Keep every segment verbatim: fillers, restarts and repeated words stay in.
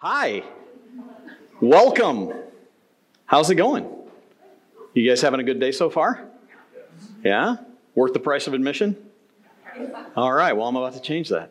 Hi, welcome. How's it going? You guys having a good day so far? Yeah? Worth the price of admission? All right, well, I'm about to change that.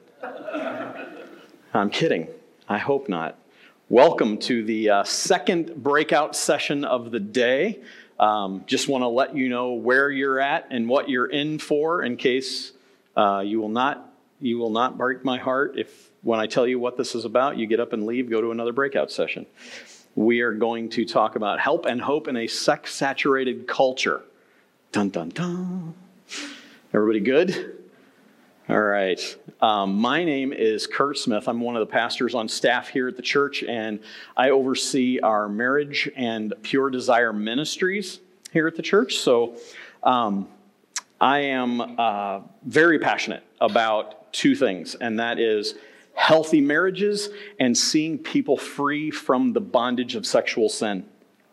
I'm kidding. I hope not. Welcome to the uh, second breakout session of the day. Um, just want to let you know where you're at and what you're in for in case uh, you will not you will not break my heart if when I tell you what this is about, you get up and leave, go to another breakout session. We are going to talk about help and hope in a sex-saturated culture. Dun, dun, dun. Everybody good? All right. Um, my name is Kurt Smith. I'm one of the pastors on staff here at the church, and I oversee our marriage and Pure Desire ministries here at the church. So um, I am uh, very passionate about two things, and that is healthy marriages and seeing people free from the bondage of sexual sin.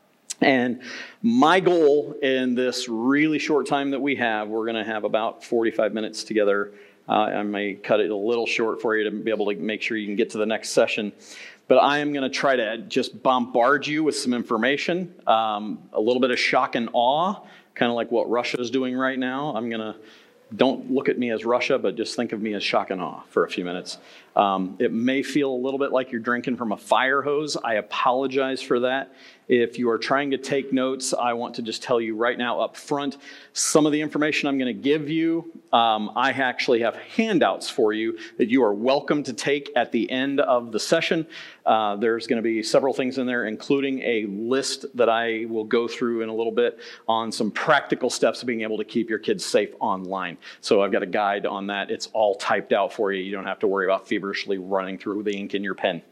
And my goal in this really short time that we have, we're going to have about forty-five minutes together. Uh, I may cut it a little short for you to be able to make sure you can get to the next session. But I am going to try to just bombard you with some information, um, a little bit of shock and awe, kind of like what Russia is doing right now. I'm going to Don't look at me as Russia, but just think of me as shock and awe for a few minutes. Um, it may feel a little bit like you're drinking from a fire hose. I apologize for that. If you are trying to take notes, I want to just tell you right now up front, some of the information I'm going to give you, um, I actually have handouts for you that you are welcome to take at the end of the session. Uh, there's going to be several things in there, including a list that I will go through in a little bit on some practical steps of being able to keep your kids safe online. So I've got a guide on that. It's all typed out for you. You don't have to worry about feverishly running through the ink in your pen.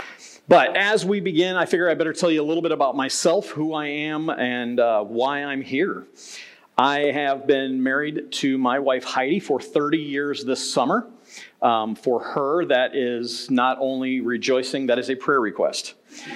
But as we begin, I figure I better tell you a little bit about myself, who I am, and uh, why I'm here. I have been married to my wife Heidi for thirty years this summer. Um, for her, that is not only rejoicing, that is a prayer request.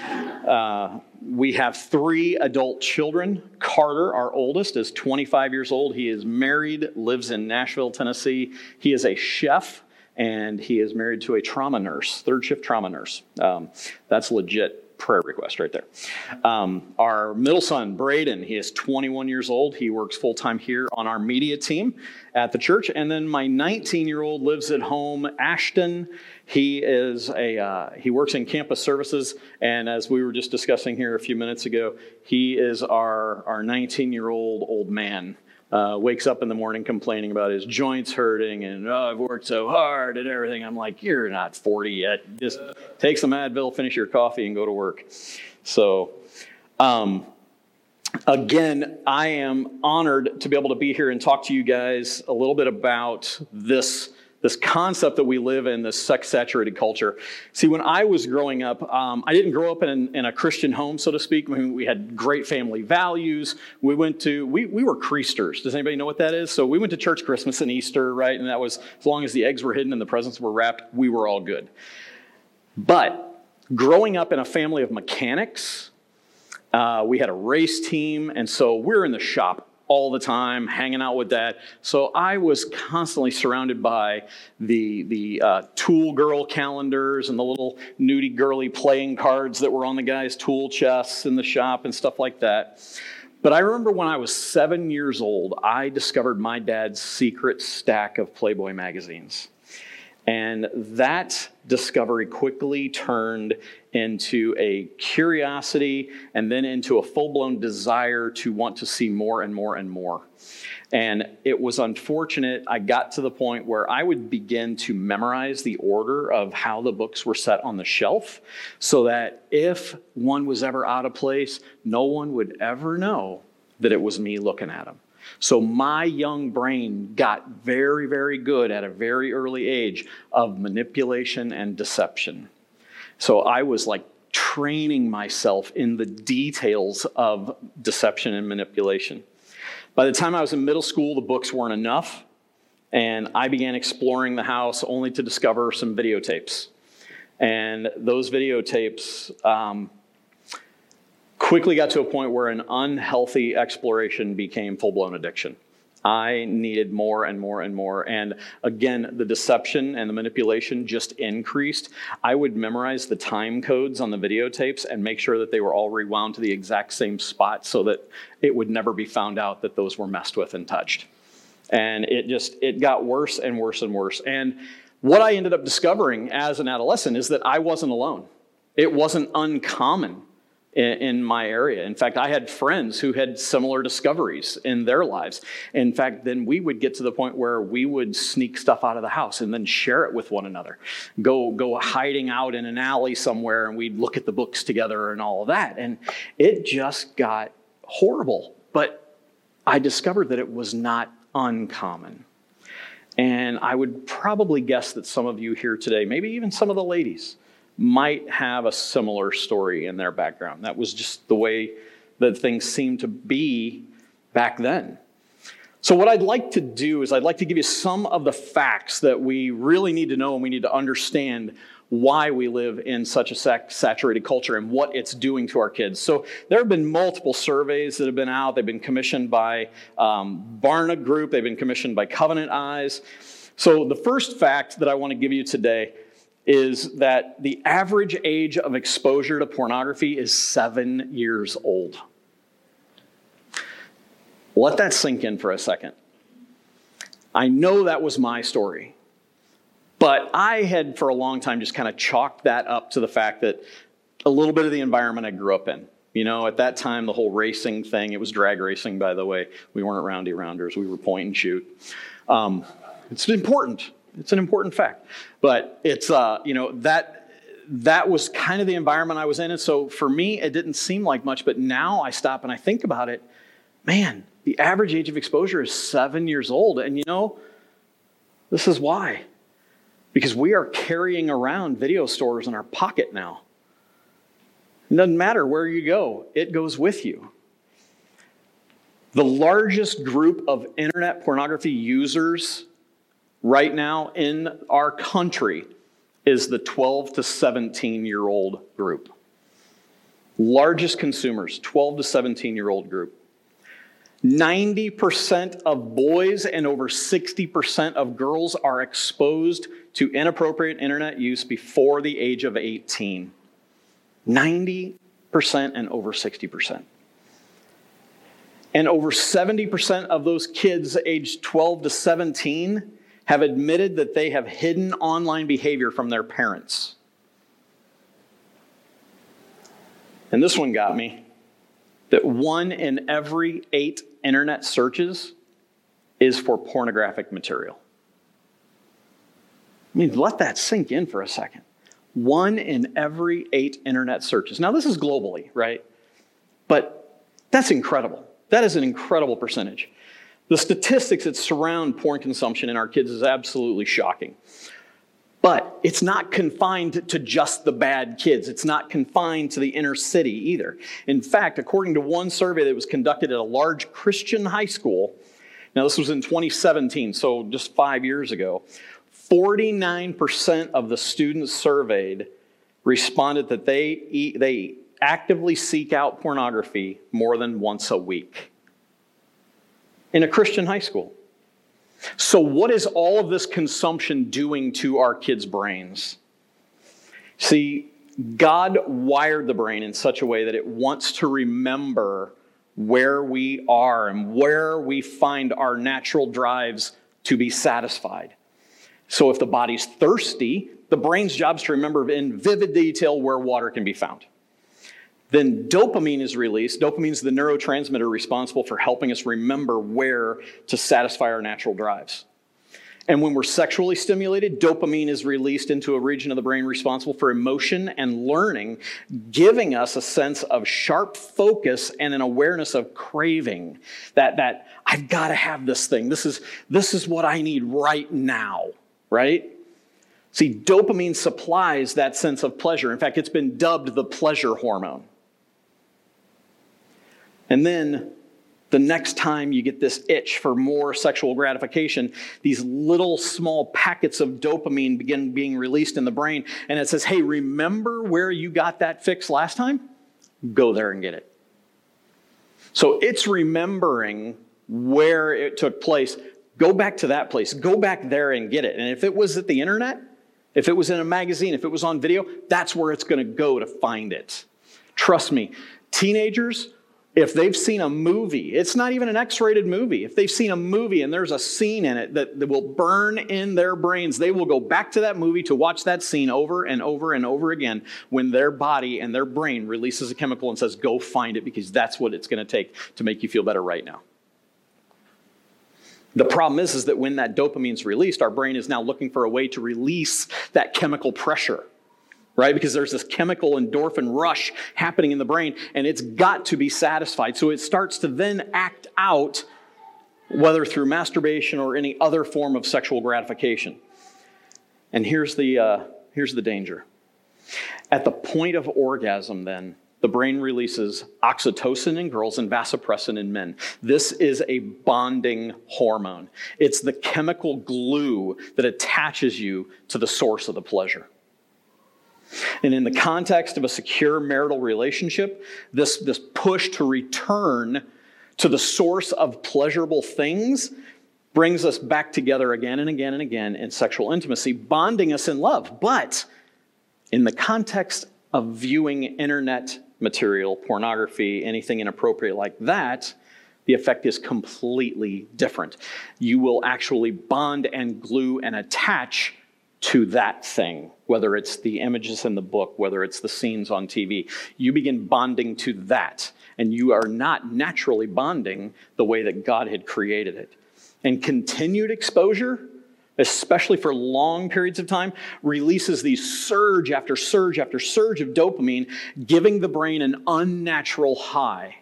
Uh, we have three adult children. Carter, our oldest, is twenty-five years old. He is married, lives in Nashville, Tennessee. He is a chef, and he is married to a trauma nurse, third shift trauma nurse. Um, that's legit prayer request right there. Um, our middle son, Braden, he is twenty-one years old. He works full-time here on our media team at the church. And then my nineteen-year-old lives at home, Ashton. He is a uh, he works in campus services, and as we were just discussing here a few minutes ago, he is our our nineteen-year-old old man. Uh, wakes up in the morning complaining about his joints hurting and, oh, I've worked so hard and everything. I'm like, you're not forty yet. Just take some Advil, finish your coffee, and go to work. So, um, again, I am honored to be able to be here and talk to you guys a little bit about this This concept that we live in, this sex-saturated culture. See, when I was growing up, um, I didn't grow up in, in a Christian home, so to speak. I mean, we had great family values. We went to, we, we were Creasters. Does anybody know what that is? So we went to church Christmas and Easter, right? And that was, as long as the eggs were hidden and the presents were wrapped, we were all good. But growing up in a family of mechanics, uh, we had a race team, and so we're in the shop all the time, hanging out with that. So I was constantly surrounded by the the uh, tool girl calendars and the little nudie girly playing cards that were on the guys' tool chests in the shop and stuff like that. But I remember when I was seven years old, I discovered my dad's secret stack of Playboy magazines. And that discovery quickly turned into a curiosity and then into a full-blown desire to want to see more and more and more. And it was unfortunate. I got to the point where I would begin to memorize the order of how the books were set on the shelf so that if one was ever out of place, no one would ever know that it was me looking at them. So my young brain got very, very good at a very early age of manipulation and deception. So I was like training myself in the details of deception and manipulation. By the time I was in middle school, the books weren't enough, and I began exploring the house only to discover some videotapes. And those videotapes um, quickly got to a point where an unhealthy exploration became full-blown addiction. I needed more and more and more. And again, the deception and the manipulation just increased. I would memorize the time codes on the videotapes and make sure that they were all rewound to the exact same spot so that it would never be found out that those were messed with and touched. And it just, it got worse and worse and worse. And what I ended up discovering as an adolescent is that I wasn't alone. It wasn't uncommon in my area. In fact, I had friends who had similar discoveries in their lives. In fact, then we would get to the point where we would sneak stuff out of the house and then share it with one another. Go go hiding out in an alley somewhere, and we'd look at the books together and all of that. And it just got horrible. But I discovered that it was not uncommon. And I would probably guess that some of you here today, maybe even some of the ladies, might have a similar story in their background. That was just the way that things seemed to be back then. So what I'd like to do is I'd like to give you some of the facts that we really need to know, and we need to understand why we live in such a saturated culture and what it's doing to our kids. So there have been multiple surveys that have been out. They've been commissioned by um, Barna Group. They've been commissioned by Covenant Eyes. So the first fact that I want to give you today is that the average age of exposure to pornography is seven years old. Let that sink in for a second. I know that was my story, but I had for a long time just kind of chalked that up to the fact that a little bit of the environment I grew up in. You know, at that time, the whole racing thing, it was drag racing, by the way. We weren't roundy rounders. We were point and shoot. Um, it's important. It's an important fact. But it's, uh, you know, that that was kind of the environment I was in. And so for me, it didn't seem like much. But now I stop and I think about it. Man, the average age of exposure is seven years old. And you know, this is why. Because we are carrying around video stores in our pocket now. It doesn't matter where you go. It goes with you. The largest group of internet pornography users right now in our country is the twelve to seventeen year old group. Largest consumers, twelve to seventeen year old group. ninety percent of boys and over sixty percent of girls are exposed to inappropriate internet use before the age of eighteen. ninety percent and over sixty percent. And over seventy percent of those kids aged twelve to seventeen have admitted that they have hidden online behavior from their parents. And this one got me. That one in every eight internet searches is for pornographic material. I mean, let that sink in for a second. One in every eight internet searches. Now, this is globally, right? But that's incredible. That is an incredible percentage. The statistics that surround porn consumption in our kids is absolutely shocking. But it's not confined to just the bad kids. It's not confined to the inner city either. In fact, according to one survey that was conducted at a large Christian high school, now this was in twenty seventeen, so just five years ago, forty-nine percent of the students surveyed responded that they, they actively seek out pornography more than once a week in a Christian high school. So what is all of this consumption doing to our kids' brains? See, God wired the brain in such a way that it wants to remember where we are and where we find our natural drives to be satisfied. So if the body's thirsty, the brain's job is to remember in vivid detail where water can be found. Then dopamine is released. Dopamine is the neurotransmitter responsible for helping us remember where to satisfy our natural drives. And when we're sexually stimulated, dopamine is released into a region of the brain responsible for emotion and learning, giving us a sense of sharp focus and an awareness of craving. That, that I've got to have this thing. This is, this is what I need right now, right? See, dopamine supplies that sense of pleasure. In fact, it's been dubbed the pleasure hormone. And then the next time you get this itch for more sexual gratification, these little small packets of dopamine begin being released in the brain. And it says, hey, remember where you got that fix last time? Go there and get it. So it's remembering where it took place, go back to that place. Go back there and get it. And if it was at the internet, if it was in a magazine, if it was on video, that's where it's going to go to find it. Trust me, teenagers, if they've seen a movie, it's not even an X-rated movie. If they've seen a movie and there's a scene in it that, that will burn in their brains, they will go back to that movie to watch that scene over and over and over again when their body and their brain releases a chemical and says, go find it, because that's what it's going to take to make you feel better right now. The problem is, is that when that dopamine is released, our brain is now looking for a way to release that chemical pressure, right? Because there's this chemical endorphin rush happening in the brain, and it's got to be satisfied. So it starts to then act out, whether through masturbation or any other form of sexual gratification. And here's the, uh, here's the danger. At the point of orgasm, then, the brain releases oxytocin in girls and vasopressin in men. This is a bonding hormone. It's the chemical glue that attaches you to the source of the pleasure. And in the context of a secure marital relationship, this, this push to return to the source of pleasurable things brings us back together again and again and again in sexual intimacy, bonding us in love. But in the context of viewing internet material, pornography, anything inappropriate like that, the effect is completely different. You will actually bond and glue and attach to that thing, whether it's the images in the book, whether it's the scenes on T V. You begin bonding to that, and you are not naturally bonding the way that God had created it. And continued exposure, especially for long periods of time, releases these surge after surge after surge of dopamine, giving the brain an unnatural high.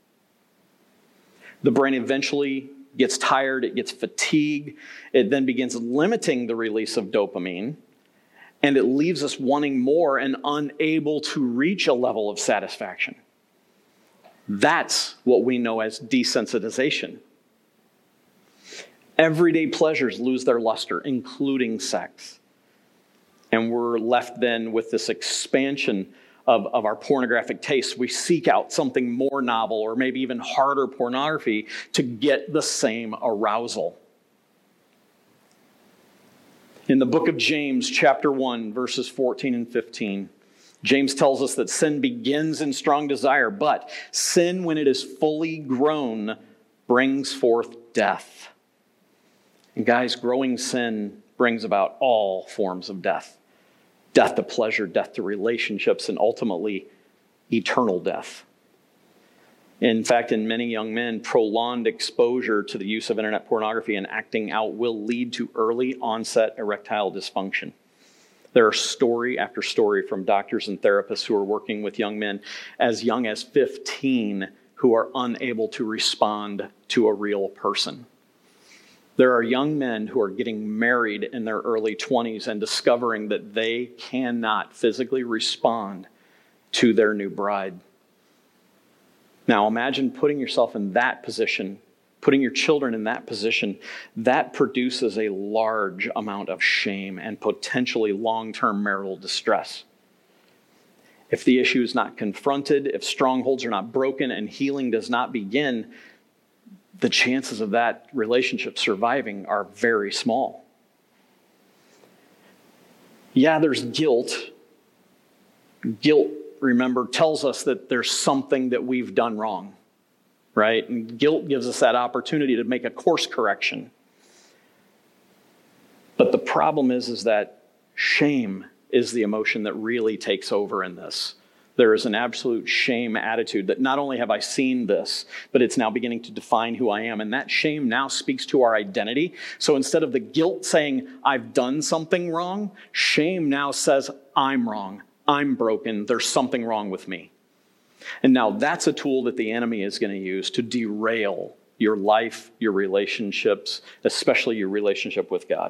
The brain eventually gets tired, it gets fatigued, it then begins limiting the release of dopamine, and it leaves us wanting more and unable to reach a level of satisfaction. That's what we know as desensitization. Everyday pleasures lose their luster, including sex. And we're left then with this expansion of, of our pornographic tastes. We seek out something more novel or maybe even harder pornography to get the same arousal. In the book of James, chapter one, verses fourteen and fifteen, James tells us that sin begins in strong desire, but sin, when it is fully grown, brings forth death. And guys, growing sin brings about all forms of death. Death to pleasure, death to relationships, and ultimately eternal death. In fact, in many young men, prolonged exposure to the use of internet pornography and acting out will lead to early onset erectile dysfunction. There are story after story from doctors and therapists who are working with young men as young as fifteen who are unable to respond to a real person. There are young men who are getting married in their early twenties and discovering that they cannot physically respond to their new bride. Now imagine putting yourself in that position, putting your children in that position. That produces a large amount of shame and potentially long-term marital distress. If the issue is not confronted, if strongholds are not broken and healing does not begin, the chances of that relationship surviving are very small. Yeah, there's guilt. Guilt, remember, tells us that there's something that we've done wrong, right? And guilt gives us that opportunity to make a course correction. But the problem is, is that shame is the emotion that really takes over in this. There is an absolute shame attitude that not only have I seen this, but it's now beginning to define who I am. And that shame now speaks to our identity. So instead of the guilt saying, I've done something wrong, shame now says, I'm wrong, I'm broken, there's something wrong with me. And now that's a tool that the enemy is going to use to derail your life, your relationships, especially your relationship with God.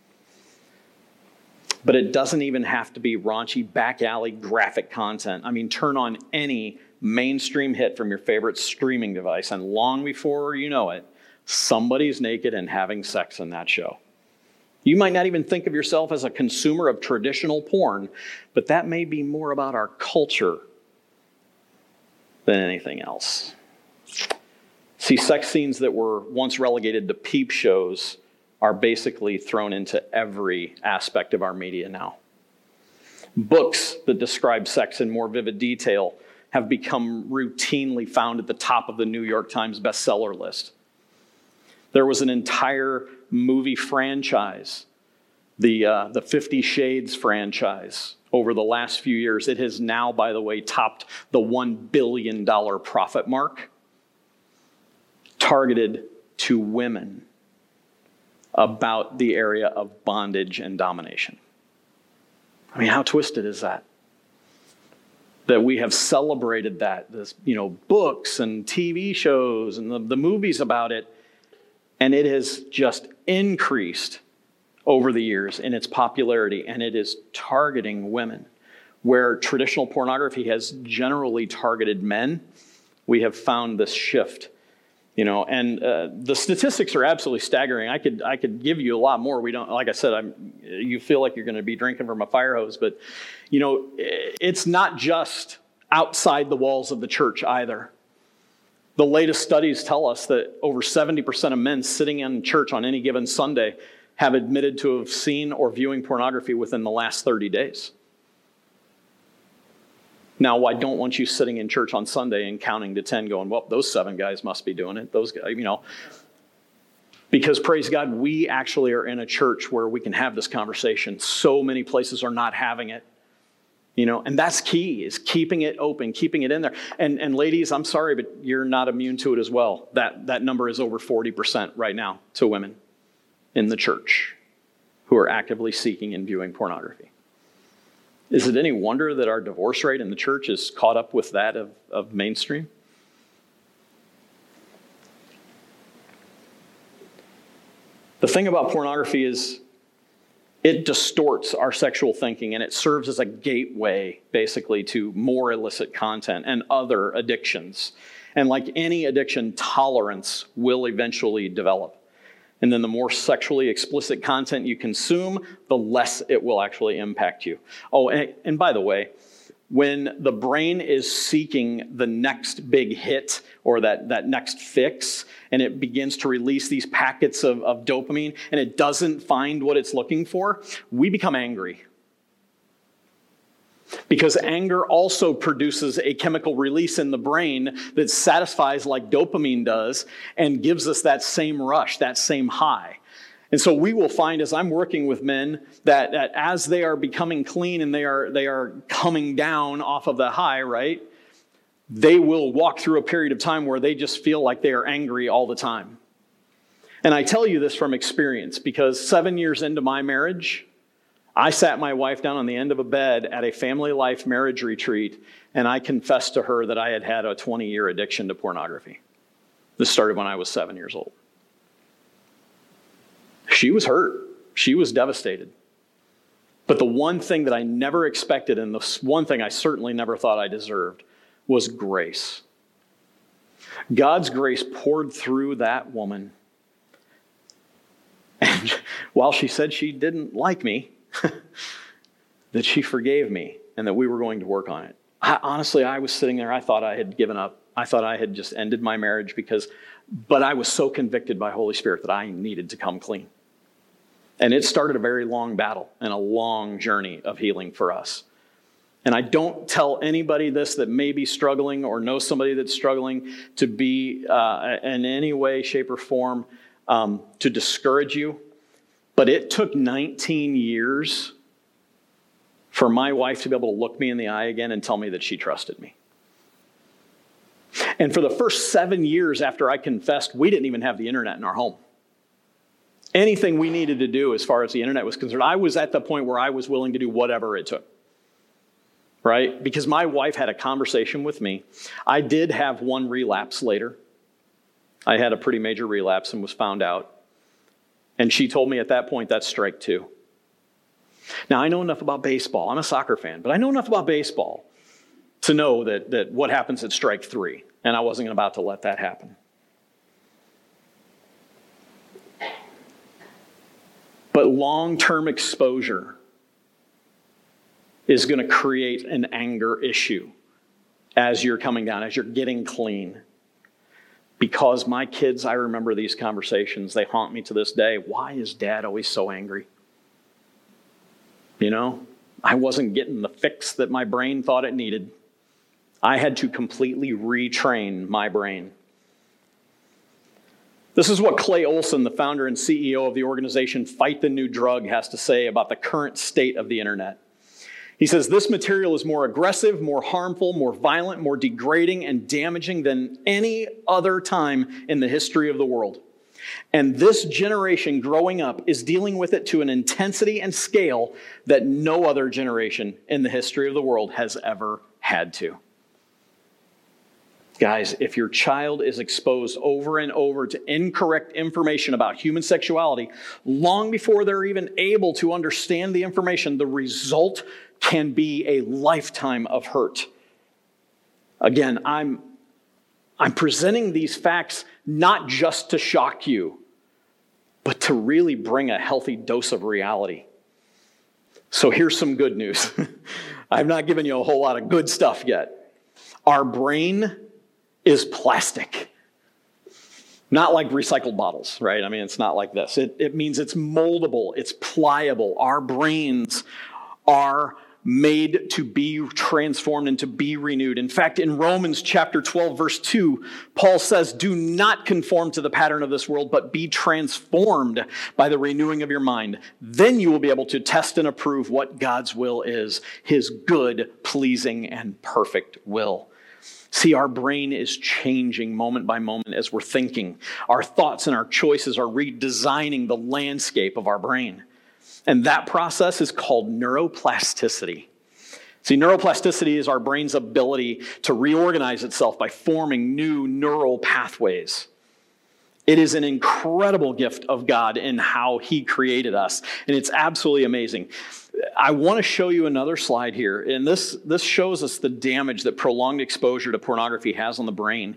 But it doesn't even have to be raunchy, back alley, graphic content. I mean, turn on any mainstream hit from your favorite streaming device, and long before you know it, somebody's naked and having sex in that show. You might not even think of yourself as a consumer of traditional porn, but that may be more about our culture than anything else. See, sex scenes that were once relegated to peep shows are basically thrown into every aspect of our media now. Books that describe sex in more vivid detail have become routinely found at the top of the New York Times bestseller list. There was an entire movie franchise, the, uh, the Fifty Shades franchise, over the last few years. It has now, by the way, topped the one billion dollars profit mark, targeted to women about the area of bondage and domination. I mean, how twisted is that? That we have celebrated that, this, you know, books and T V shows and the, the movies about it, and it has just increased over the years in its popularity, and it is targeting women. Where traditional pornography has generally targeted men, we have found this shift. You know, and uh, the statistics are absolutely staggering. I could I could give you a lot more. We don't, like I said, I'm. You feel like you're going to be drinking from a fire hose, but you know, it's not just outside the walls of the church either. The latest studies tell us that over seventy percent of men sitting in church on any given Sunday have admitted to have seen or viewing pornography within the last thirty days. Now, I don't want you sitting in church on Sunday and counting to ten going, well, those seven guys must be doing it. Those guys, you know. Because, praise God, we actually are in a church where we can have this conversation. So many places are not having it. You know, and that's key, is keeping it open, keeping it in there. And, and ladies, I'm sorry, but you're not immune to it as well. That, that number is over forty percent right now to women in the church who are actively seeking and viewing pornography. Is it any wonder that our divorce rate in the church is caught up with that of, of mainstream? The thing about pornography is it distorts our sexual thinking, and it serves as a gateway, basically, to more illicit content and other addictions. And like any addiction, tolerance will eventually develop. And then the more sexually explicit content you consume, the less it will actually impact you. Oh, and, and by the way, when the brain is seeking the next big hit or that, that next fix, and it begins to release these packets of, of dopamine, and it doesn't find what it's looking for, we become angry. Because anger also produces a chemical release in the brain that satisfies like dopamine does and gives us that same rush, that same high. And so we will find, as I'm working with men, that, that as they are becoming clean and they are, they are coming down off of the high, right, they will walk through a period of time where they just feel like they are angry all the time. And I tell you this from experience, because seven years into my marriage, I sat my wife down on the end of a bed at a family life marriage retreat, and I confessed to her that I had had a twenty-year addiction to pornography. This started when I was seven years old. She was hurt. She was devastated. But the one thing that I never expected, and the one thing I certainly never thought I deserved, was grace. God's grace poured through that woman. And while she said she didn't like me, that she forgave me and that we were going to work on it. I, honestly, I was sitting there. I thought I had given up. I thought I had just ended my marriage because, but I was so convicted by Holy Spirit that I needed to come clean. And it started a very long battle and a long journey of healing for us. And I don't tell anybody this that may be struggling or know somebody that's struggling to be uh, in any way, shape, or form um, to discourage you. But it took nineteen years for my wife to be able to look me in the eye again and tell me that she trusted me. And for the first seven years after I confessed, we didn't even have the internet in our home. Anything we needed to do as far as the internet was concerned, I was at the point where I was willing to do whatever it took. Right? Because my wife had a conversation with me. I did have one relapse later. I had a pretty major relapse and was found out. And she told me at that point, that's strike two. Now, I know enough about baseball. I'm a soccer fan, but I know enough about baseball to know that, that what happens at strike three. And I wasn't about to let that happen. But long-term exposure is going to create an anger issue as you're coming down, as you're getting clean. because my kids, I remember these conversations. They haunt me to this day. Why is Dad always so angry? You know, I wasn't getting the fix that my brain thought it needed. I had to completely retrain my brain. This is what Clay Olson, the founder and C E O of the organization Fight the New Drug, has to say about the current state of the internet. He says, this material is more aggressive, more harmful, more violent, more degrading and damaging than any other time in the history of the world. And this generation growing up is dealing with it to an intensity and scale that no other generation in the history of the world has ever had to. Guys, if your child is exposed over and over to incorrect information about human sexuality, long before they're even able to understand the information, the result can be a lifetime of hurt. Again, I'm, I'm presenting these facts not just to shock you, but to really bring a healthy dose of reality. So here's some good news. I've not given you a whole lot of good stuff yet. Our brain is plastic. Not like recycled bottles, right? I mean, it's not like this. It, it means it's moldable, it's pliable. Our brains are made to be transformed and to be renewed. In fact, in Romans chapter twelve, verse two, Paul says, do not conform to the pattern of this world, but be transformed by the renewing of your mind. Then you will be able to test and approve what God's will is, his good, pleasing, and perfect will. See, our brain is changing moment by moment as we're thinking. Our thoughts and our choices are redesigning the landscape of our brain. And that process is called neuroplasticity. See, neuroplasticity is our brain's ability to reorganize itself by forming new neural pathways. It is an incredible gift of God in how he created us, and it's absolutely amazing. I want to show you another slide here, and this, this shows us the damage that prolonged exposure to pornography has on the brain.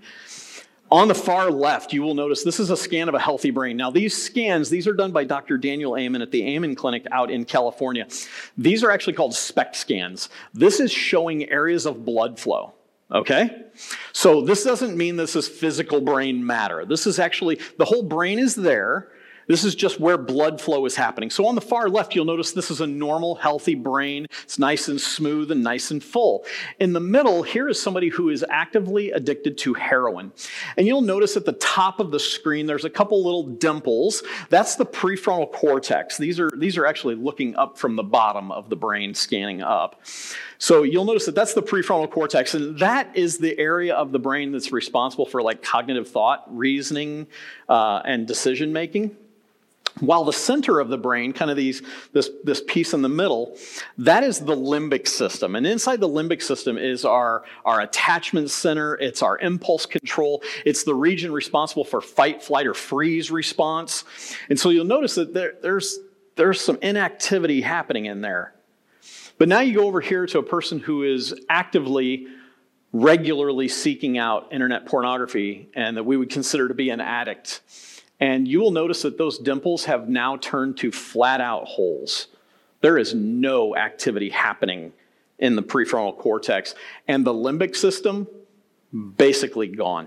On the far left, you will notice this is a scan of a healthy brain. Now, these scans, these are done by Doctor Daniel Amen at the Amen Clinic out in California. These are actually called SPECT scans. This is showing areas of blood flow, okay? So this doesn't mean this is physical brain matter. This is actually, the whole brain is there. This is just where blood flow is happening. So on the far left, you'll notice this is a normal, healthy brain. It's nice and smooth and nice and full. In the middle, here is somebody who is actively addicted to heroin. And you'll notice at the top of the screen, there's a couple little dimples. That's the prefrontal cortex. These are, these are actually looking up from the bottom of the brain, scanning up. So you'll notice that that's the prefrontal cortex, and that is the area of the brain that's responsible for like cognitive thought, reasoning, uh, and decision making. While the center of the brain, kind of these, this, this piece in the middle, that is the limbic system. And inside the limbic system is our, our attachment center. It's our impulse control. It's the region responsible for fight, flight, or freeze response. And so you'll notice that there, there's, there's some inactivity happening in there. But now you go over here to a person who is actively, regularly seeking out internet pornography and that we would consider to be an addict. And you will notice that those dimples have now turned to flat out holes. There is no activity happening in the prefrontal cortex. And the limbic system, basically gone.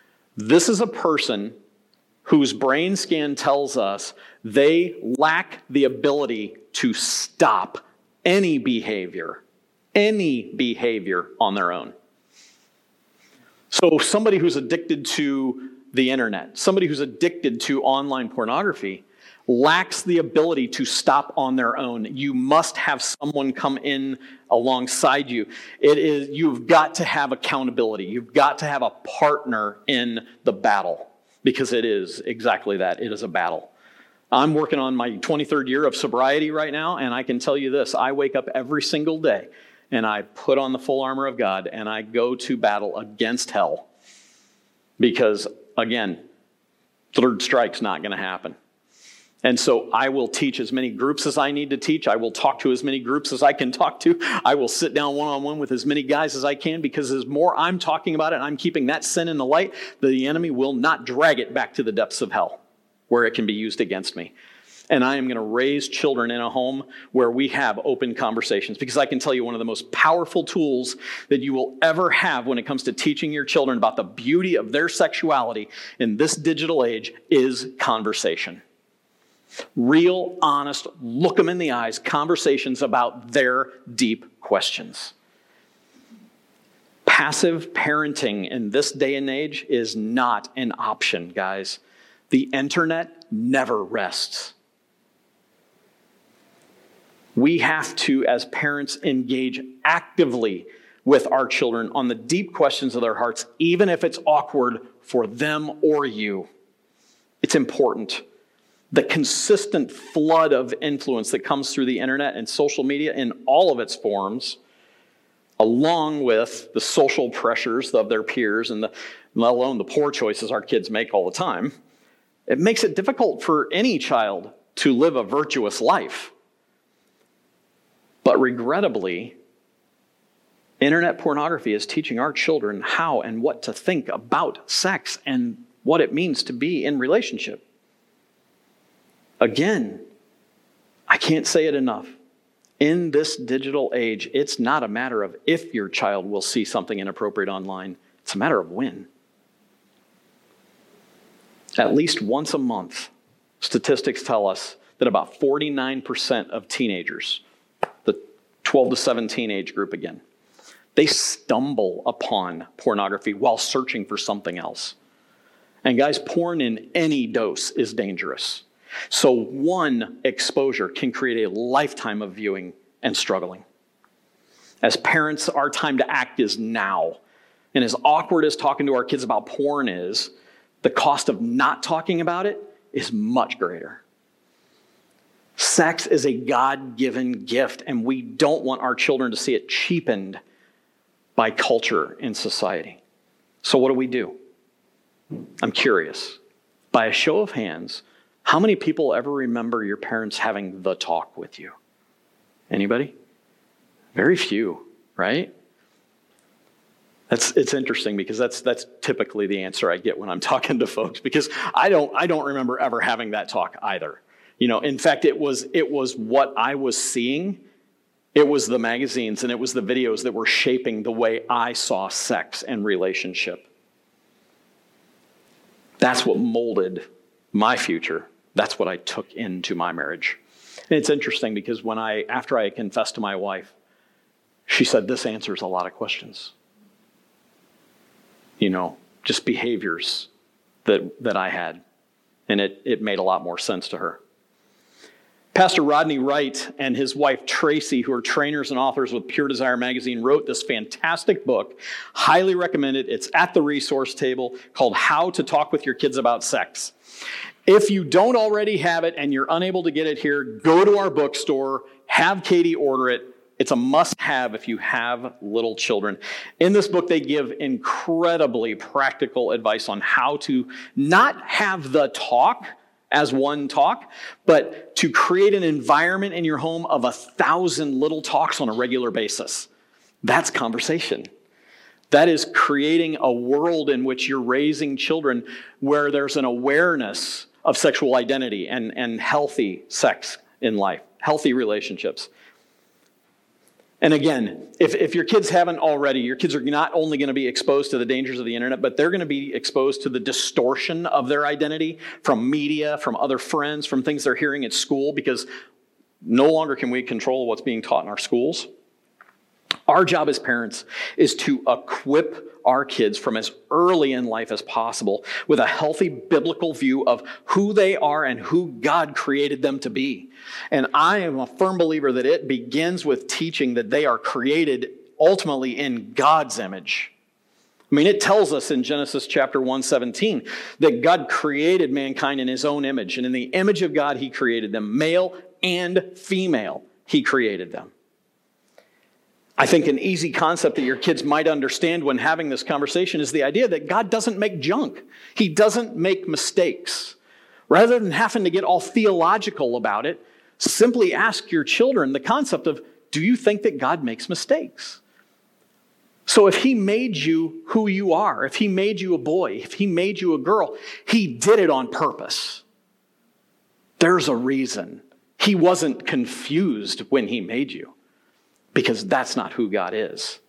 This is a person whose brain scan tells us they lack the ability to stop any behavior, any behavior on their own. So somebody who's addicted to the internet, somebody who's addicted to online pornography, lacks the ability to stop on their own. You must have someone come in alongside you. It is, you've got to have accountability. You've got to have a partner in the battle, because it is exactly that. It is a battle. I'm working on my twenty-third year of sobriety right now, and I can tell you this. I wake up every single day, and I put on the full armor of God, and I go to battle against hell. Because, again, third strike's not going to happen. And so I will teach as many groups as I need to teach. I will talk to as many groups as I can talk to. I will sit down one-on-one with as many guys as I can, because as more I'm talking about it and I'm keeping that sin in the light, the enemy will not drag it back to the depths of hell where it can be used against me. And I am going to raise children in a home where we have open conversations, because I can tell you one of the most powerful tools that you will ever have when it comes to teaching your children about the beauty of their sexuality in this digital age is conversation. Real, honest, look them in the eyes, conversations about their deep questions. Passive parenting in this day and age is not an option, guys. The internet never rests. We have to, as parents, engage actively with our children on the deep questions of their hearts, even if it's awkward for them or you. It's important. The consistent flood of influence that comes through the internet and social media in all of its forms, along with the social pressures of their peers and the, let alone the poor choices our kids make all the time, it makes it difficult for any child to live a virtuous life. But regrettably, internet pornography is teaching our children how and what to think about sex and what it means to be in relationship. Again, I can't say it enough. In this digital age, it's not a matter of if your child will see something inappropriate online. It's a matter of when. At least once a month, statistics tell us that about forty-nine percent of teenagers, the twelve to seventeen age group again, they stumble upon pornography while searching for something else. And guys, porn in any dose is dangerous. So one exposure can create a lifetime of viewing and struggling. As parents, our time to act is now. And as awkward as talking to our kids about porn is, the cost of not talking about it is much greater. Sex is a God-given gift, and we don't want our children to see it cheapened by culture in society. So what do we do? I'm curious. By a show of hands, how many people ever remember your parents having the talk with you? Anybody? Very few, right? That's it's interesting because that's that's typically the answer I get when I'm talking to folks, because I don't I don't remember ever having that talk either. You know, in fact, it was it was what I was seeing. It was the magazines and it was the videos that were shaping the way I saw sex and relationship. That's what molded my future. That's what I took into my marriage. And it's interesting because when I, after I confessed to my wife, she said, this answers a lot of questions. You know, just behaviors that, that I had. And it, it made a lot more sense to her. Pastor Rodney Wright and his wife Tracy, who are trainers and authors with Pure Desire magazine, wrote this fantastic book. Highly recommend it. It's at the resource table, called How to Talk with Your Kids About Sex. If you don't already have it and you're unable to get it here, go to our bookstore, have Katie order it. It's a must-have if you have little children. In this book, they give incredibly practical advice on how to not have the talk as one talk, but to create an environment in your home of a thousand little talks on a regular basis. That's conversation. That is creating a world in which you're raising children where there's an awareness of sexual identity and, and healthy sex in life, healthy relationships. And again, if, if your kids haven't already, your kids are not only going to be exposed to the dangers of the internet, but they're going to be exposed to the distortion of their identity from media, from other friends, from things they're hearing at school, because no longer can we control what's being taught in our schools. Our job as parents is to equip our kids from as early in life as possible with a healthy biblical view of who they are and who God created them to be. And I am a firm believer that it begins with teaching that they are created ultimately in God's image. I mean, it tells us in Genesis chapter one seventeen that God created mankind in his own image. And in the image of God, he created them. Male and female, he created them. I think an easy concept that your kids might understand when having this conversation is the idea that God doesn't make junk. He doesn't make mistakes. Rather than having to get all theological about it, simply ask your children the concept of, do you think that God makes mistakes? So if he made you who you are, if he made you a boy, if he made you a girl, he did it on purpose. There's a reason. He wasn't confused when he made you, because that's not who God is.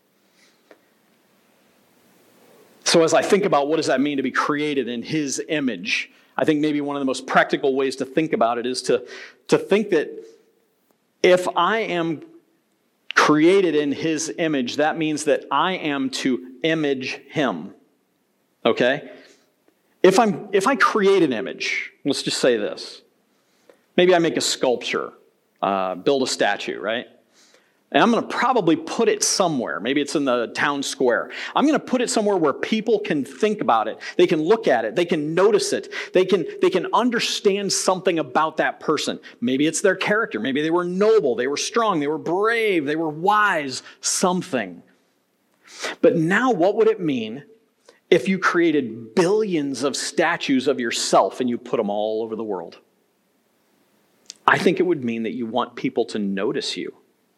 So as I think about what does that mean to be created in his image, I think maybe one of the most practical ways to think about it is to, to think that if I am created in his image, that means that I am to image him. Okay? If I'm if I create an image, let's just say this. Maybe I make a sculpture, uh, build a statue, right? And I'm going to probably put it somewhere. Maybe it's in the town square. I'm going to put it somewhere where people can think about it. They can look at it. They can notice it. They can, they can understand something about that person. Maybe it's their character. Maybe they were noble. They were strong. They were brave. They were wise. Something. But now what would it mean if you created billions of statues of yourself and you put them all over the world? I think it would mean that you want people to notice you.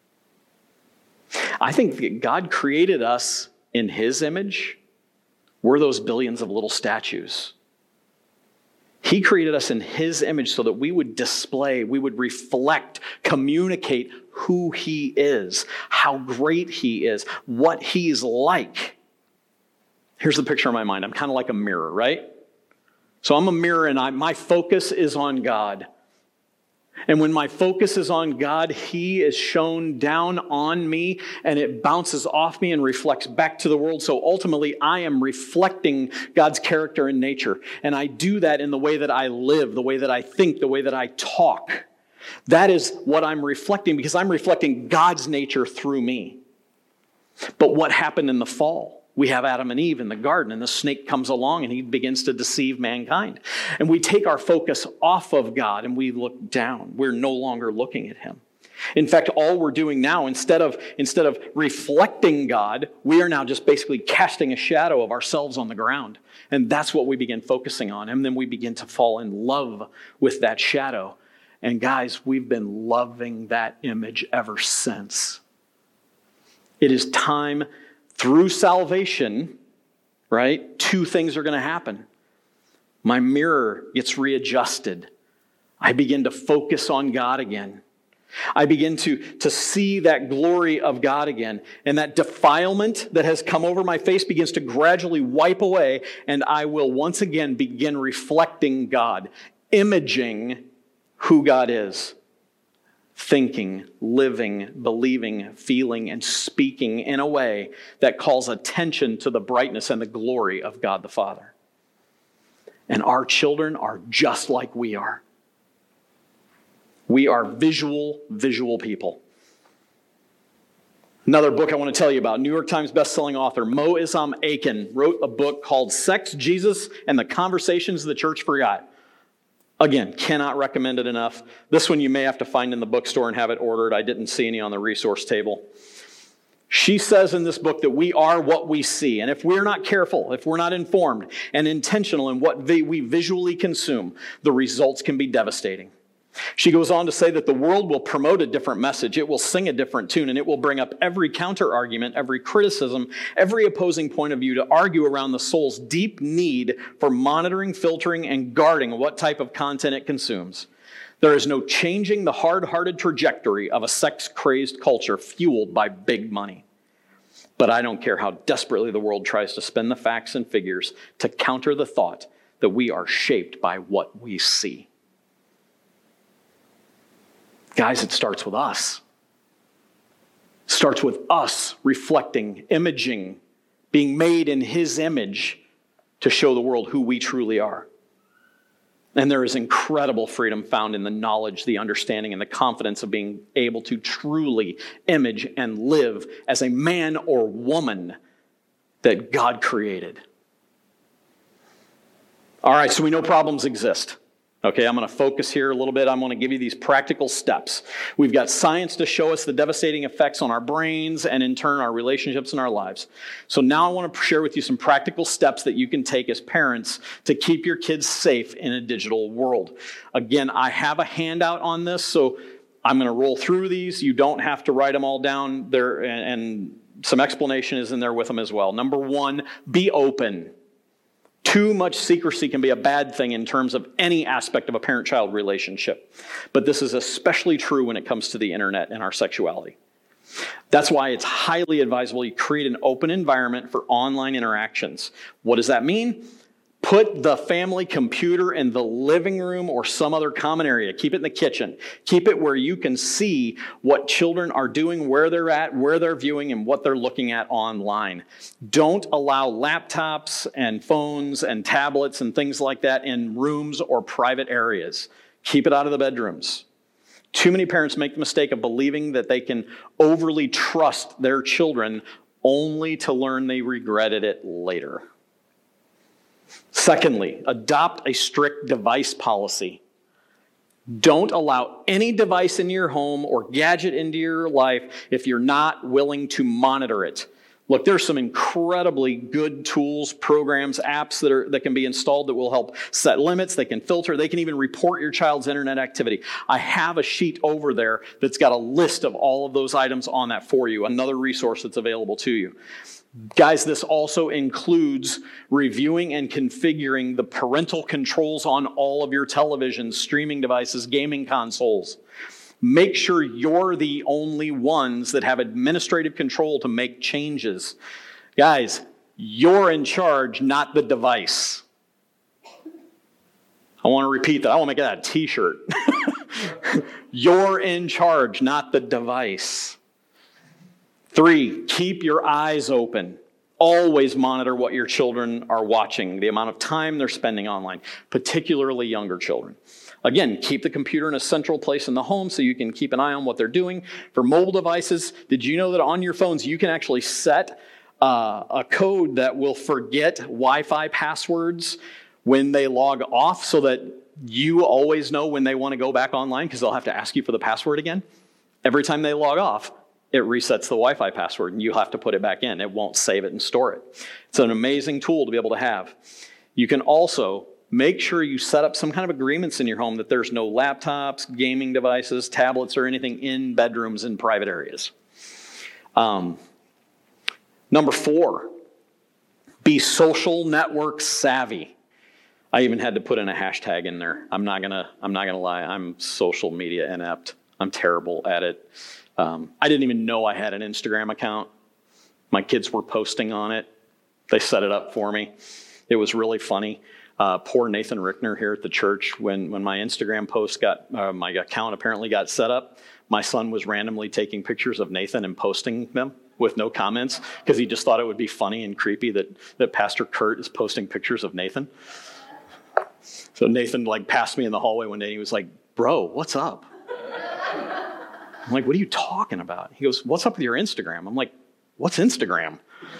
I think that God created us in his image. We're those billions of little statues. He created us in his image so that we would display, we would reflect, communicate who he is, how great he is, what he's like. Here's the picture in my mind. I'm kind of like a mirror, right? So I'm a mirror and I, my focus is on God. And when my focus is on God, he is shown down on me and it bounces off me and reflects back to the world. So ultimately, I am reflecting God's character and nature. And I do that in the way that I live, the way that I think, the way that I talk. That is what I'm reflecting because I'm reflecting God's nature through me. But what happened in the fall? We have Adam and Eve in the garden, and the snake comes along and he begins to deceive mankind. And we take our focus off of God and we look down. We're no longer looking at him. In fact, all we're doing now, instead of, instead of reflecting God, we are now just basically casting a shadow of ourselves on the ground. And that's what we begin focusing on. And then we begin to fall in love with that shadow. And guys, we've been loving that image ever since. It is time. Through salvation, right, two things are going to happen. My mirror gets readjusted. I begin to focus on God again. I begin to, to see that glory of God again. And that defilement that has come over my face begins to gradually wipe away. And I will once again begin reflecting God, imaging who God is. Thinking, living, believing, feeling, and speaking in a way that calls attention to the brightness and the glory of God the Father. And our children are just like we are. We are visual, visual people. Another book I want to tell you about, New York Times bestselling author Mo-Izam Akin wrote a book called Sex, Jesus, and the Conversations the Church Forgot. Again, cannot recommend it enough. This one you may have to find in the bookstore and have it ordered. I didn't see any on the resource table. She says in this book that we are what we see. And if we're not careful, if we're not informed and intentional in what we visually consume, the results can be devastating. She goes on to say that the world will promote a different message. It will sing a different tune, and it will bring up every counter-argument, every criticism, every opposing point of view to argue around the soul's deep need for monitoring, filtering, and guarding what type of content it consumes. There is no changing the hard-hearted trajectory of a sex-crazed culture fueled by big money. But I don't care how desperately the world tries to spin the facts and figures to counter the thought that we are shaped by what we see. Guys, it starts with us. It starts with us reflecting, imaging, being made in his image to show the world who we truly are. And there is incredible freedom found in the knowledge, the understanding, and the confidence of being able to truly image and live as a man or woman that God created. All right, so we know problems exist. Okay, I'm going to focus here a little bit. I'm going to give you these practical steps. We've got science to show us the devastating effects on our brains and in turn our relationships and our lives. So now I want to share with you some practical steps that you can take as parents to keep your kids safe in a digital world. Again, I have a handout on this, so I'm going to roll through these. You don't have to write them all down there, and some explanation is in there with them as well. Number one, be open. Too much secrecy can be a bad thing in terms of any aspect of a parent-child relationship. But this is especially true when it comes to the internet and our sexuality. That's why it's highly advisable you create an open environment for online interactions. What does that mean? Put the family computer in the living room or some other common area. Keep it in the kitchen. Keep it where you can see what children are doing, where they're at, where they're viewing, and what they're looking at online. Don't allow laptops and phones and tablets and things like that in rooms or private areas. Keep it out of the bedrooms. Too many parents make the mistake of believing that they can overly trust their children only to learn they regretted it later. Secondly, adopt a strict device policy. Don't allow any device in your home or gadget into your life if you're not willing to monitor it. Look, there's some incredibly good tools, programs, apps that are that can be installed that will help set limits. They can filter. They can even report your child's internet activity. I have a sheet over there that's got a list of all of those items on that for you, another resource that's available to you. Guys, this also includes reviewing and configuring the parental controls on all of your televisions, streaming devices, gaming consoles. Make sure you're the only ones that have administrative control to make changes. Guys, you're in charge, not the device. I want to repeat that. I want to make that a t-shirt. You're in charge, not the device. Three, keep your eyes open. Always monitor what your children are watching, the amount of time they're spending online, particularly younger children. Again, keep the computer in a central place in the home so you can keep an eye on what they're doing. For mobile devices, did you know that on your phones you can actually set uh, a code that will forget Wi-Fi passwords when they log off so that you always know when they want to go back online because they'll have to ask you for the password again? Every time they log off, it resets the Wi-Fi password and you have to put it back in. It won't save it and store it. It's an amazing tool to be able to have. You can also make sure you set up some kind of agreements in your home that there's no laptops, gaming devices, tablets, or anything in bedrooms and private areas. Um, number four, be social network savvy. I even had to put in a hashtag in there. I'm not gonna, I'm not gonna lie, I'm social media inept. I'm terrible at it. Um, I didn't even know I had an Instagram account. My kids were posting on it. They set it up for me. It was really funny. Uh, poor Nathan Rickner here at the church, when, when my Instagram post got, uh, my account apparently got set up, my son was randomly taking pictures of Nathan and posting them with no comments because he just thought it would be funny and creepy that, that Pastor Kurt is posting pictures of Nathan. So Nathan like passed me in the hallway one day and he was like, "Bro, what's up?" I'm like, "What are you talking about?" He goes, "What's up with your Instagram?" I'm like, "What's Instagram?"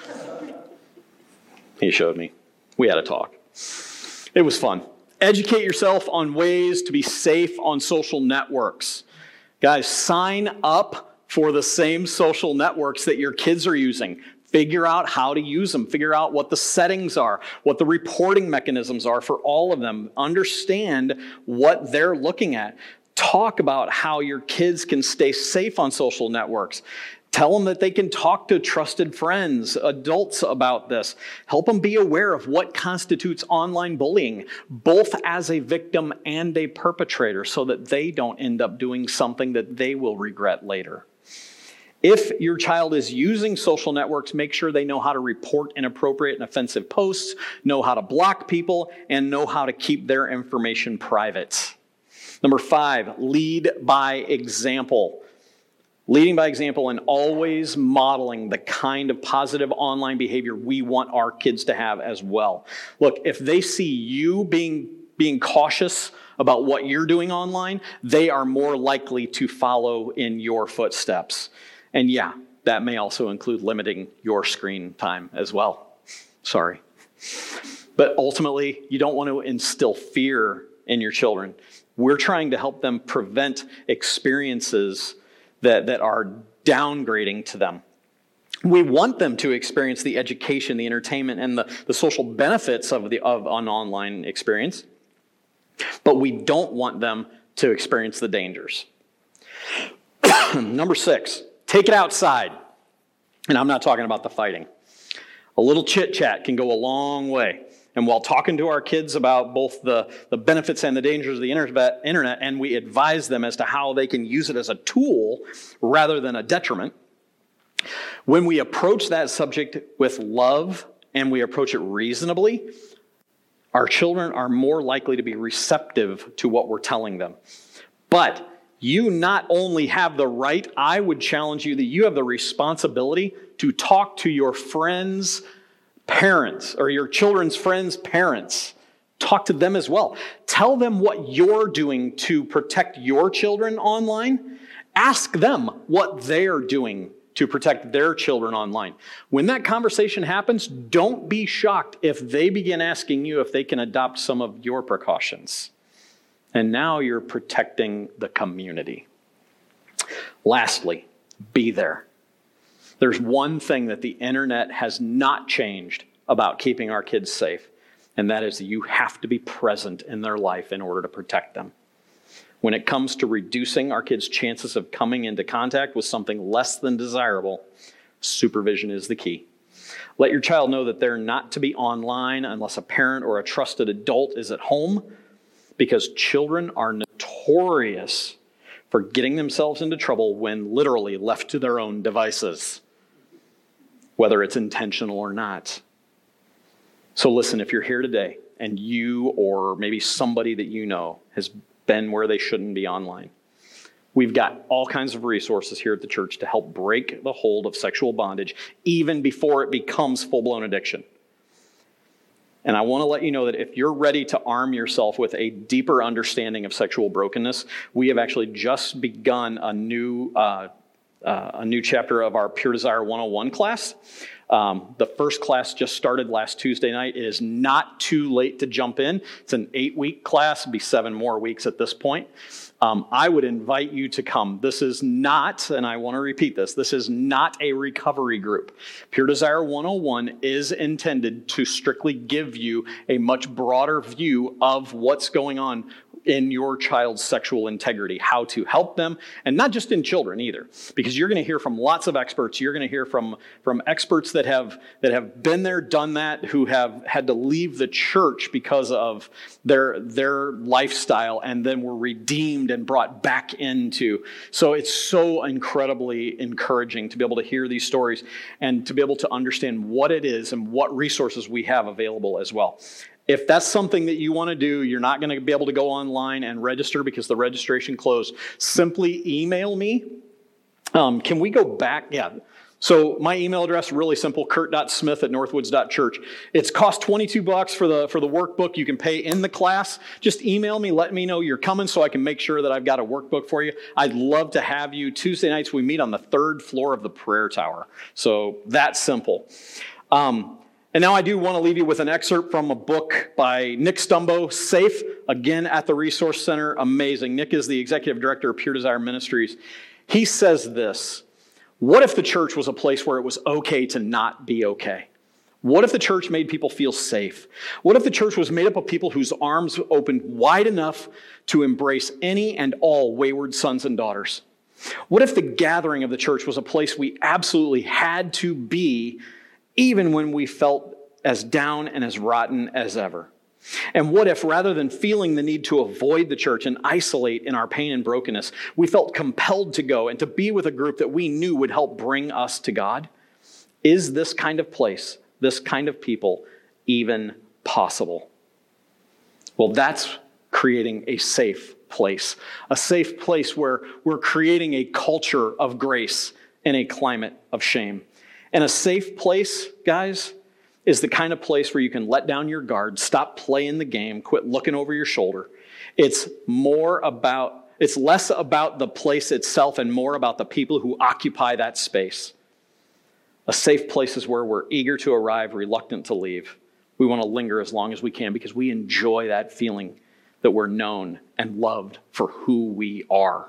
He showed me. We had a talk. It was fun. Educate yourself on ways to be safe on social networks. Guys, sign up for the same social networks that your kids are using. Figure out how to use them. Figure out what the settings are, what the reporting mechanisms are for all of them. Understand what they're looking at. Talk about how your kids can stay safe on social networks. Tell them that they can talk to trusted friends, adults about this. Help them be aware of what constitutes online bullying, both as a victim and a perpetrator, so that they don't end up doing something that they will regret later. If your child is using social networks, make sure they know how to report inappropriate and offensive posts, know how to block people, and know how to keep their information private. Number five, lead by example. Leading by example and always modeling the kind of positive online behavior we want our kids to have as well. Look, if they see you being, being cautious about what you're doing online, they are more likely to follow in your footsteps. And yeah, that may also include limiting your screen time as well. Sorry. But ultimately, you don't want to instill fear in your children. We're trying to help them prevent experiences that, that are downgrading to them. We want them to experience the education, the entertainment, and the, the social benefits of, the, of an online experience, but we don't want them to experience the dangers. Number six, take it outside. And I'm not talking about the fighting. A little chit-chat can go a long way. And while talking to our kids about both the, the benefits and the dangers of the internet, internet, and we advise them as to how they can use it as a tool rather than a detriment, when we approach that subject with love and we approach it reasonably, our children are more likely to be receptive to what we're telling them. But you not only have the right, I would challenge you that you have the responsibility to talk to your friends' parents or your children's friends' parents. Talk to them as well. Tell them what you're doing to protect your children online. Ask them what they're doing to protect their children online. When that conversation happens, don't be shocked if they begin asking you if they can adopt some of your precautions. And now you're protecting the community. Lastly, be there. There's one thing that the internet has not changed about keeping our kids safe, and that is that you have to be present in their life in order to protect them. When it comes to reducing our kids' chances of coming into contact with something less than desirable, supervision is the key. Let your child know that they're not to be online unless a parent or a trusted adult is at home, because children are notorious for getting themselves into trouble when literally left to their own devices, whether it's intentional or not. So listen, if you're here today and you or maybe somebody that you know has been where they shouldn't be online, we've got all kinds of resources here at the church to help break the hold of sexual bondage even before it becomes full-blown addiction. And I want to let you know that if you're ready to arm yourself with a deeper understanding of sexual brokenness, we have actually just begun a new uh, uh, a new chapter of our Pure Desire one oh one class. Um, the first class just started last Tuesday night. It is not too late to jump in. It's an eight-week class. It'll be seven more weeks at this point. Um, I would invite you to come. This is not, and I want to repeat this, this is not a recovery group. Pure Desire one oh one is intended to strictly give you a much broader view of what's going on in your child's sexual integrity, how to help them, and not just in children either, because you're going to hear from lots of experts. You're going to hear from, from experts that have that have been there, done that, who have had to leave the church because of their their lifestyle, and then were redeemed and brought back into. So it's so incredibly encouraging to be able to hear these stories and to be able to understand what it is and what resources we have available as well. If that's something that you want to do, you're not going to be able to go online and register because the registration closed. Simply email me. Um, can we go back? Yeah. So my email address, really simple, kurt dot smith at northwoods dot church. It's cost twenty-two bucks for the for the workbook. You can pay in the class. Just email me, let me know you're coming so I can make sure that I've got a workbook for you. I'd love to have you. Tuesday nights we meet on the third floor of the prayer tower. So that's simple. Um, And now I do want to leave you with an excerpt from a book by Nick Stumbo, Safe, again at the Resource Center. Amazing. Nick is the executive director of Pure Desire Ministries. He says this: what if the church was a place where it was okay to not be okay? What if the church made people feel safe? What if the church was made up of people whose arms opened wide enough to embrace any and all wayward sons and daughters? What if the gathering of the church was a place we absolutely had to be, even when we felt as down and as rotten as ever? And what if, rather than feeling the need to avoid the church and isolate in our pain and brokenness, we felt compelled to go and to be with a group that we knew would help bring us to God? Is this kind of place, this kind of people, even possible? Well, that's creating a safe place, a safe place where we're creating a culture of grace in a climate of shame. And a safe place, guys, is the kind of place where you can let down your guard, stop playing the game, quit looking over your shoulder. It's more about, it's less about the place itself and more about the people who occupy that space. A safe place is where we're eager to arrive, reluctant to leave. We want to linger as long as we can because we enjoy that feeling that we're known and loved for who we are.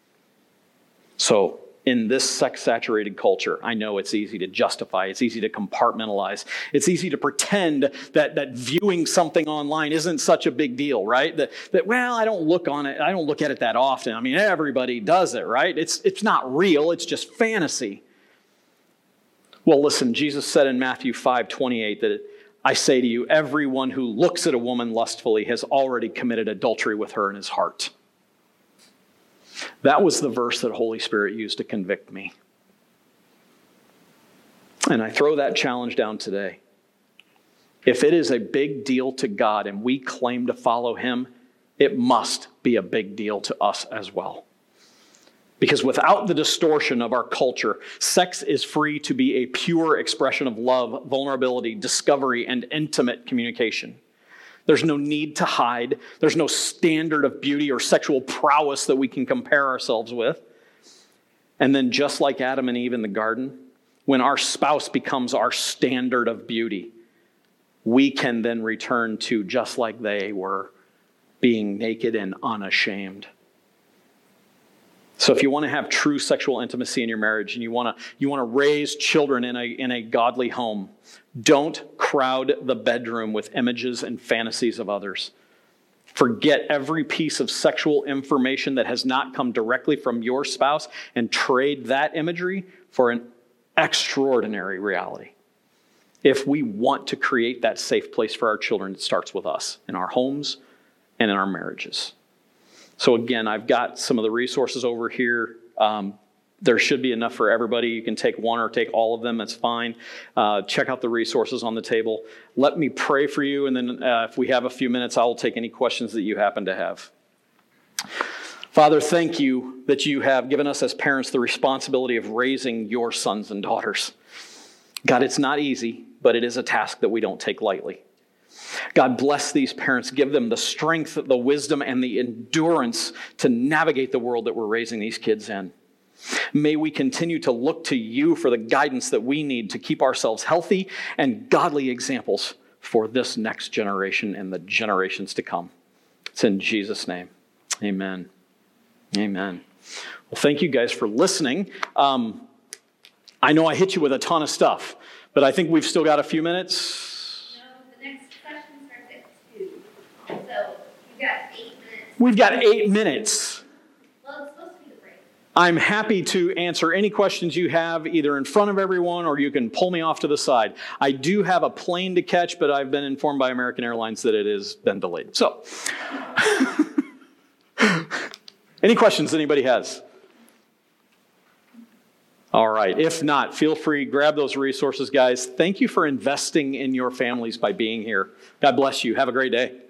So, in this sex-saturated culture, I know it's easy to justify, it's easy to compartmentalize, it's easy to pretend that, that viewing something online isn't such a big deal, right? That, that, well, I don't look on it, I don't look at it that often. I mean, everybody does it, right? It's, it's not real, it's just fantasy. Well, listen, Jesus said in Matthew five twenty-eight that I say to you, everyone who looks at a woman lustfully has already committed adultery with her in his heart. That was the verse that Holy Spirit used to convict me. And I throw that challenge down today. If it is a big deal to God and we claim to follow him, it must be a big deal to us as well. Because without the distortion of our culture, sex is free to be a pure expression of love, vulnerability, discovery, and intimate communication. There's no need to hide. There's no standard of beauty or sexual prowess that we can compare ourselves with. And then just like Adam and Eve in the garden, when our spouse becomes our standard of beauty, we can then return to just like they were, being naked and unashamed. So if you want to have true sexual intimacy in your marriage and you want to you want to raise children in a in a godly home, don't crowd the bedroom with images and fantasies of others. Forget every piece of sexual information that has not come directly from your spouse and trade that imagery for an extraordinary reality. If we want to create that safe place for our children, it starts with us in our homes and in our marriages. So again, I've got some of the resources over here. Um, there should be enough for everybody. You can take one or take all of them. That's fine. Uh, check out the resources on the table. Let me pray for you, and then uh, if we have a few minutes, I will take any questions that you happen to have. Father, thank you that you have given us as parents the responsibility of raising your sons and daughters. God, it's not easy, but it is a task that we don't take lightly. God, bless these parents. Give them the strength, the wisdom, and the endurance to navigate the world that we're raising these kids in. May we continue to look to you for the guidance that we need to keep ourselves healthy and godly examples for this next generation and the generations to come. It's in Jesus' name. Amen. Amen. Well, thank you guys for listening. Um, I know I hit you with a ton of stuff, but I think we've still got a few minutes. So, you've got eight minutes. We've got eight minutes. Well, it's supposed to be the break. I'm happy to answer any questions you have, either in front of everyone or you can pull me off to the side. I do have a plane to catch, but I've been informed by American Airlines that it has been delayed. So, any questions anybody has? All right. If not, feel free, grab those resources, guys. Thank you for investing in your families by being here. God bless you. Have a great day.